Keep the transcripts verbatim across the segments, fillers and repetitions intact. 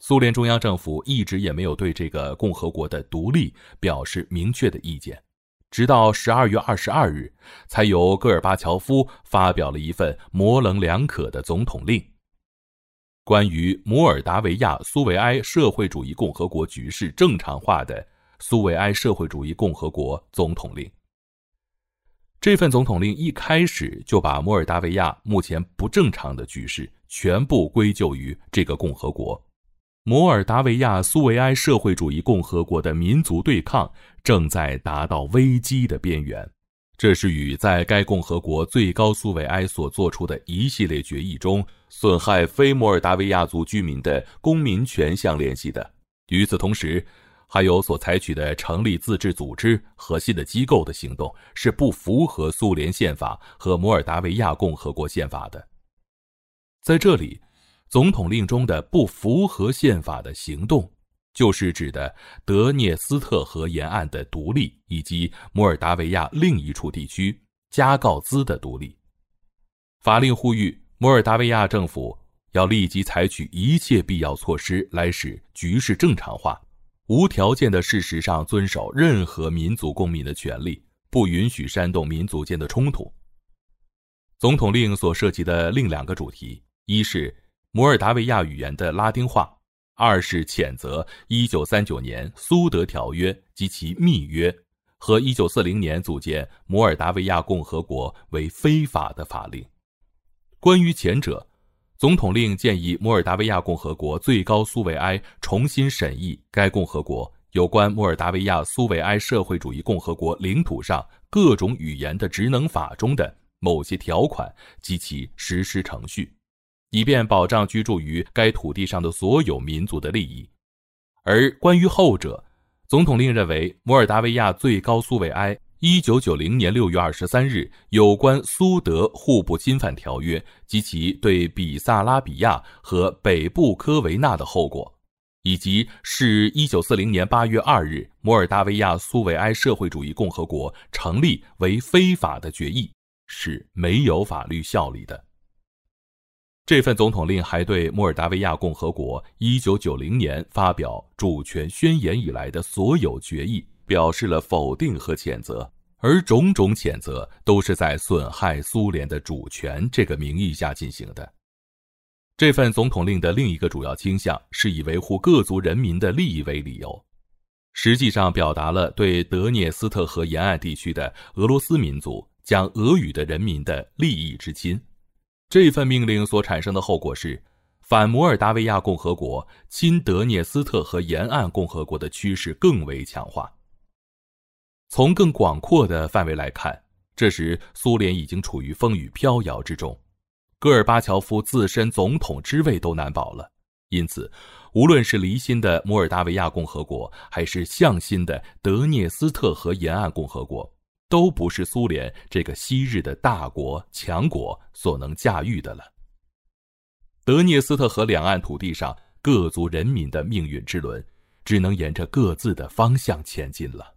苏联中央政府一直也没有对这个共和国的独立表示明确的意见，直到十二月二十二日，才由戈尔巴乔夫发表了一份模棱两可的总统令，关于摩尔达维亚苏维埃社会主义共和国局势正常化的苏维埃社会主义共和国总统令。这份总统令一开始就把摩尔达维亚目前不正常的局势全部归咎于这个共和国。摩尔达维亚苏维埃社会主义共和国的民族对抗正在达到危机的边缘，这是与在该共和国最高苏维埃所做出的一系列决议中损害非摩尔达维亚族居民的公民权相联系的。与此同时，还有所采取的成立自治组织和新的机构的行动是不符合苏联宪法和摩尔达维亚共和国宪法的。在这里，总统令中的不符合宪法的行动，就是指的德涅斯特河沿岸的独立，以及摩尔达维亚另一处地区加告兹的独立。法令呼吁摩尔达维亚政府要立即采取一切必要措施来使局势正常化，无条件的事实上遵守任何民族公民的权利，不允许煽动民族间的冲突。总统令所涉及的另两个主题，一是摩尔达维亚语言的拉丁化，二是谴责一九三九年苏德条约及其密约和一九四零年组建摩尔达维亚共和国为非法的法令。关于前者，总统令建议摩尔达维亚共和国最高苏维埃重新审议该共和国有关摩尔达维亚苏维埃社会主义共和国领土上各种语言的职能法中的某些条款及其实施程序，以便保障居住于该土地上的所有民族的利益。而关于后者，总统令认为摩尔达维亚最高苏维埃一九九零年六月二十三日有关苏德互不侵犯条约及其对比萨拉比亚和北部科维纳的后果，以及是一九四零年八月二日摩尔达维亚苏维埃社会主义共和国成立为非法的决议，是没有法律效力的。这份总统令还对摩尔达维亚共和国一九九零年发表主权宣言以来的所有决议表示了否定和谴责，而种种谴责都是在损害苏联的主权这个名义下进行的。这份总统令的另一个主要倾向是以维护各族人民的利益为理由，实际上表达了对德涅斯特河沿岸地区的俄罗斯民族讲俄语的人民的利益之亲。这份命令所产生的后果是，反摩尔达维亚共和国亲德涅斯特河沿岸共和国的趋势更为强化。从更广阔的范围来看，这时苏联已经处于风雨飘摇之中，戈尔巴乔夫自身总统之位都难保了。因此，无论是离心的摩尔达维亚共和国，还是向心的德涅斯特河沿岸共和国，都不是苏联这个昔日的大国强国所能驾驭的了。德涅斯特河两岸土地上各族人民的命运之轮，只能沿着各自的方向前进了。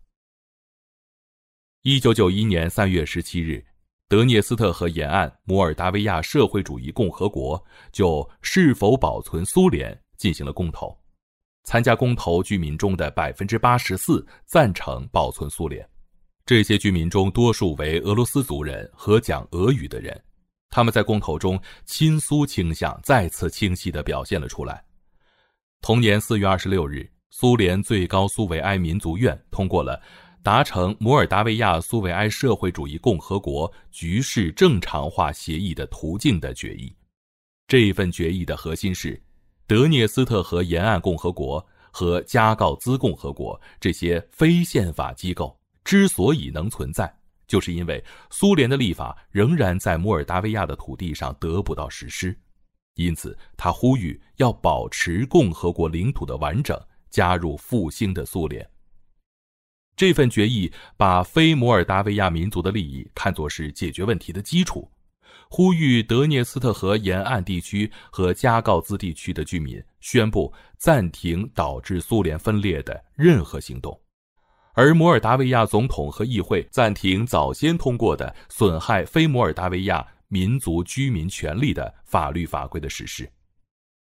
一九九一年三月十七日，德涅斯特河沿岸摩尔达维亚社会主义共和国就是否保存苏联进行了公投。参加公投居民中的 百分之八十四 赞成保存苏联。这些居民中多数为俄罗斯族人和讲俄语的人，他们在公投中亲苏倾向再次清晰地表现了出来。同年四月二十六日，苏联最高苏维埃民族院通过了达成摩尔达维亚苏维埃社会主义共和国局势正常化协议的途径的决议。这份决议的核心是，德涅斯特河沿岸共和国和加告兹共和国这些非宪法机构之所以能存在，就是因为苏联的立法仍然在摩尔达维亚的土地上得不到实施。因此，他呼吁要保持共和国领土的完整，加入复兴的苏联。这份决议把非摩尔达维亚民族的利益看作是解决问题的基础，呼吁德涅斯特河沿岸地区和加告兹地区的居民宣布暂停导致苏联分裂的任何行动，而摩尔达维亚总统和议会暂停早先通过的损害非摩尔达维亚民族居民权利的法律法规的实施。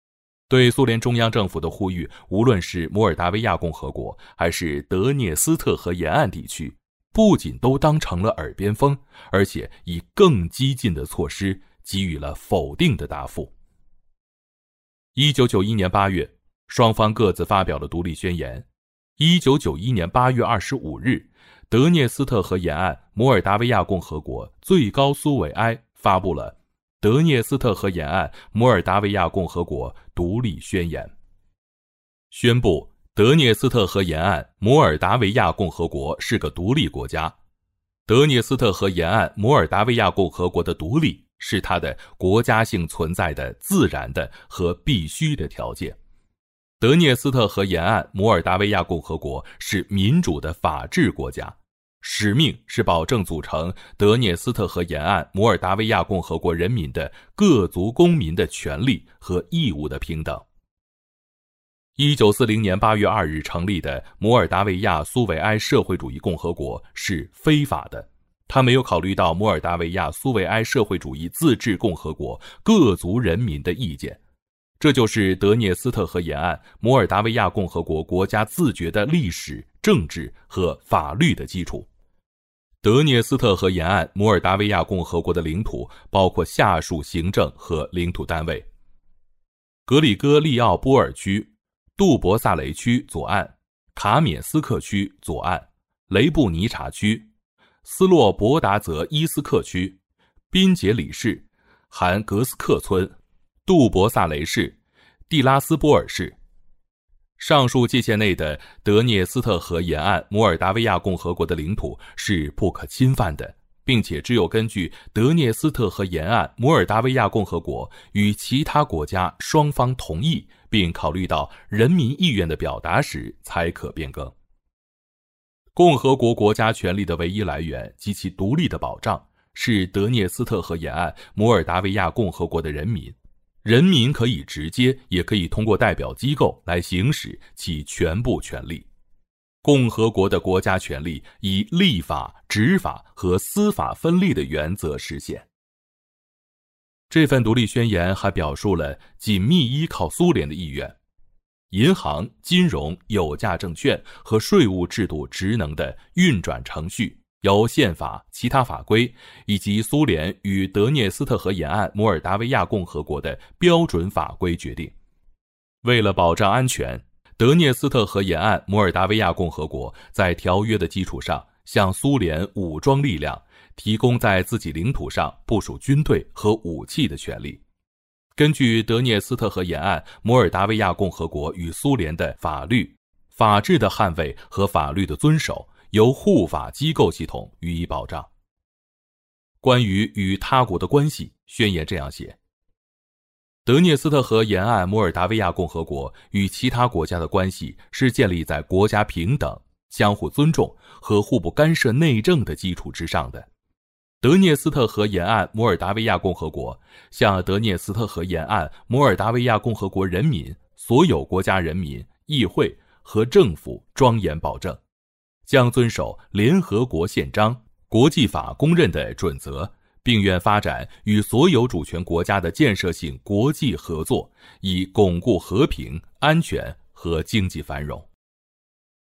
对苏联中央政府的呼吁，无论是摩尔达维亚共和国还是德涅斯特河沿岸地区，不仅都当成了耳边风，而且以更激进的措施给予了否定的答复。一九九一年八月，双方各自发表了独立宣言。一九九一年八月二十五日，德涅斯特河沿岸摩尔达维亚共和国最高苏维埃发布了德涅斯特河沿岸摩尔达维亚共和国独立宣言，宣布德涅斯特河沿岸摩尔达维亚共和国是个独立国家。德涅斯特河沿岸摩尔达维亚共和国的独立是它的国家性存在的自然的和必须的条件。德涅斯特河沿岸摩尔达维亚共和国是民主的法治国家，使命是保证组成德涅斯特河沿岸摩尔达维亚共和国人民的各族公民的权利和义务的平等。一九四零年八月二日成立的摩尔达维亚苏维埃社会主义共和国是非法的，他没有考虑到摩尔达维亚苏维埃社会主义自治共和国各族人民的意见。这就是德涅斯特河沿岸摩尔达维亚共和国国家自觉的历史、政治和法律的基础。德涅斯特河沿岸摩尔达维亚共和国的领土包括下属行政和领土单位：格里戈利奥波尔区、杜博萨雷区左岸、卡缅斯克区左岸、雷布尼察区、斯洛博达泽伊斯克区、宾杰里市、含格斯克村、杜博萨雷市、蒂拉斯波尔市。上述界限内的德涅斯特河沿岸摩尔达维亚共和国的领土是不可侵犯的，并且只有根据德涅斯特河沿岸摩尔达维亚共和国与其他国家双方同意并考虑到人民意愿的表达时才可变更。共和国国家权力的唯一来源及其独立的保障是德涅斯特河沿岸摩尔达维亚共和国的人民，人民可以直接也可以通过代表机构来行使其全部权利。共和国的国家权力以立法、执法和司法分立的原则实现。这份独立宣言还表述了紧密依靠苏联的意愿，银行、金融、有价证券和税务制度职能的运转程序由宪法、其他法规以及苏联与德涅斯特河沿岸摩尔达维亚共和国的标准法规决定。为了保障安全，德涅斯特河沿岸摩尔达维亚共和国在条约的基础上向苏联武装力量提供在自己领土上部署军队和武器的权利。根据德涅斯特河沿岸摩尔达维亚共和国与苏联的法律、法治的捍卫和法律的遵守由护法机构系统予以保障。关于与他国的关系，宣言这样写：德涅斯特河沿岸摩尔达维亚共和国与其他国家的关系是建立在国家平等、相互尊重和互不干涉内政的基础之上的。德涅斯特河沿岸摩尔达维亚共和国向德涅斯特河沿岸摩尔达维亚共和国人民、所有国家人民、议会和政府庄严保证，将遵守联合国宪章、国际法公认的准则，并愿发展与所有主权国家的建设性国际合作，以巩固和平、安全和经济繁荣。